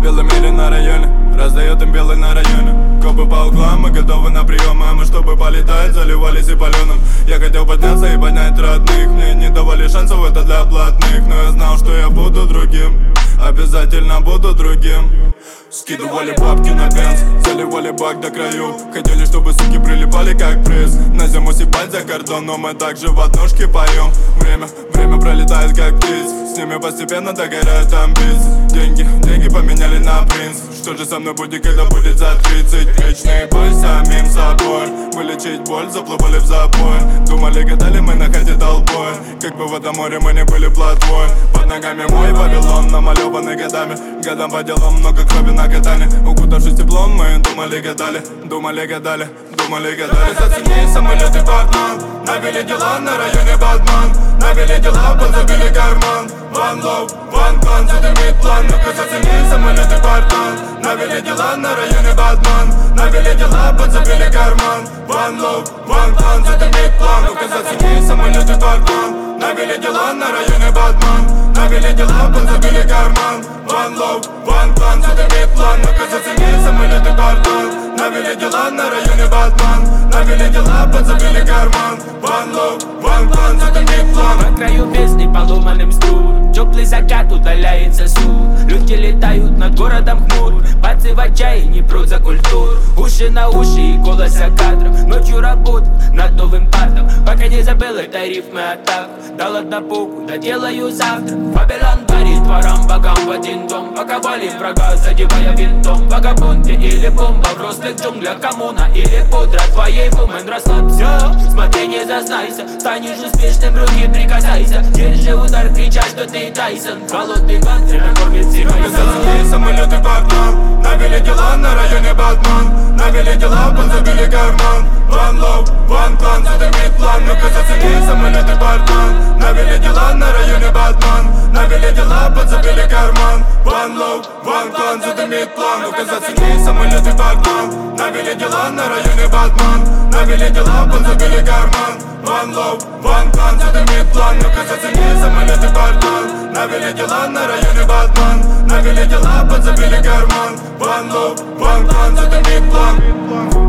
белом мире на районе, раздает им белый на районе. Копы по углам, мы готовы на прием, а мы, чтобы полетать, заливались и паленым. Я хотел подняться и поднять родных, мне не давали шансов, это для блатных. Но я знал, что я буду другим, обязательно буду другим. Скидывали бабки на бенз, заливали бак до краю. Хотели, чтобы суки прилипали как приз. На зиму сипать за кордон, но мы также в однушке поем. Время пролетает как птиц, с ними постепенно догорают амбиции. Деньги поменяли на принц. Что же со мной будет, когда будет за 30? Вечный бой с самим собой, вылечить боль, заплывали в запой. Думали, гадали, мы на хате толпой, как бы в этом море мы не были плотвой. Под ногами мой Вавилон, намалеванный годами. Годам по делам много крови на катане. Укутавшись теплом, мы думали, гадали. Зацени самолеты Портман, навели дела на районе Батман. Навели дела, подзабили карман. One love, one plan, задымит план. Ну-ка зацени самолеты Портман, навели дела на районе Батман. Навели дела, подзабили карман. One love, one plan, задымит план. Ну-ка зацени самолеты Портман, навели дела на районе Батман. Навели дела, подзабили карман. One love, one plan, задымит план. Ну-ка зацени самолеты Портман, навели дела на районе Батман. Навели дела, подзабили карман. One love, one plan, задымит план. На краю бездны поломанным стул, теплый закат, удаляется суд. Люди летают над городом хмур, пацы в отчаянии прут за культуру. Уши на уши и голоса кадров, ночью работаю над новым партом. Пока не забыл это рифмы атак, дал однопуку, доделаю завтра. Вавилон парит ворам богам в один дом, пока валим врага, задевая винтом. Вагабунты или бомба в розовых джунглях, коммуна или пудра твоей вумен. Расслабься, смотри, не зазнайся, станешь успешным, руки прикасайся. Держи удар, крича, что ты Тайсон. Холодный ган, время кормит симайсон. Зацени самолеты Портман, навели дела на районе Батман. Навели дела, подзабили карман. One love, one plan, задымит план. Ну-ка зацени самолеты Портман, навели дела на районе Батман. Навели дела, подзабили карман. One love, one plan, задымит план. Ну-ка зацени самолеты Портман, навели дела на районе Батман. Навели дела, подзабили карман. One love, one plan, задымит план. Ну-ка зацени самолеты Портман, навели дела на районе Батман. Навели дела, подзабили карман. One love, one plan, задымит план.